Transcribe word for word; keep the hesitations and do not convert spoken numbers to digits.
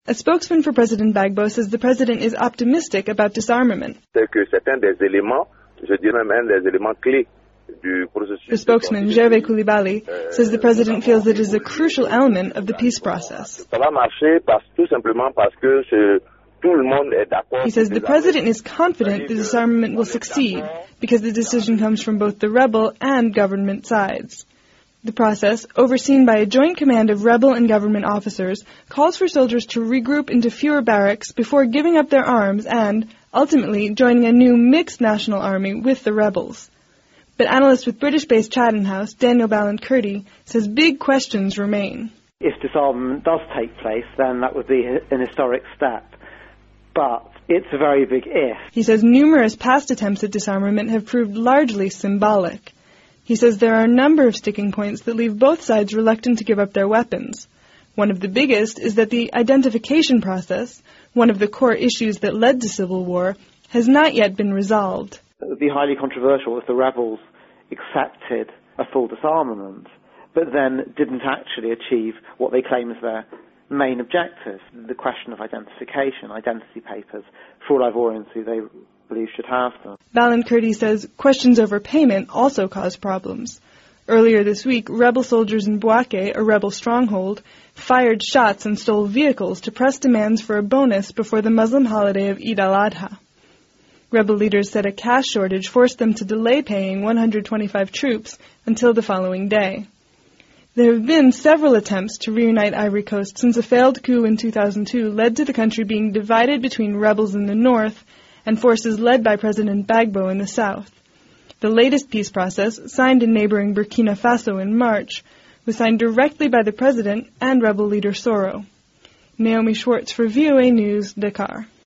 A spokesman for President Gbagbo says the president is optimistic about disarmament. The spokesman, Gervais Coulibaly, says the president feels it is a crucial element of the peace process. He says the president is confident the disarmament will succeed because the decision comes from both the rebel and government sides. The process, overseen by a joint command of rebel and government officers, calls for soldiers to regroup into fewer barracks before giving up their arms and, ultimately, joining a new mixed national army with the rebels. But analyst with British-based Chatham House, Daniel Ballant-Curdy, says big questions remain. If disarmament does take place, then that would be an historic step. But it's a very big if. He says numerous past attempts at disarmament have proved largely symbolic. He says there are a number of sticking points that leave both sides reluctant to give up their weapons. One of the biggest is that the identification process, one of the core issues that led to civil war, has not yet been resolved. It would be highly controversial if the rebels accepted a full disarmament, but then didn't actually achieve what they claim is their main objective, the question of identification, identity papers, for all Ivorians who they believe should have them. Ballant-Curdy says questions over payment also cause problems. Earlier this week, rebel soldiers in Bouaké, a rebel stronghold, fired shots and stole vehicles to press demands for a bonus before the Muslim holiday of Eid al-Adha. Rebel leaders said a cash shortage forced them to delay paying one hundred twenty-five troops until the following day. There have been several attempts to reunite Ivory Coast since a failed coup in two thousand two led to the country being divided between rebels in the north and forces led by President Gbagbo in the south. The latest peace process, signed in neighboring Burkina Faso in March, was signed directly by the president and rebel leader Soro. Naomi Schwartz for V O A News, Dakar.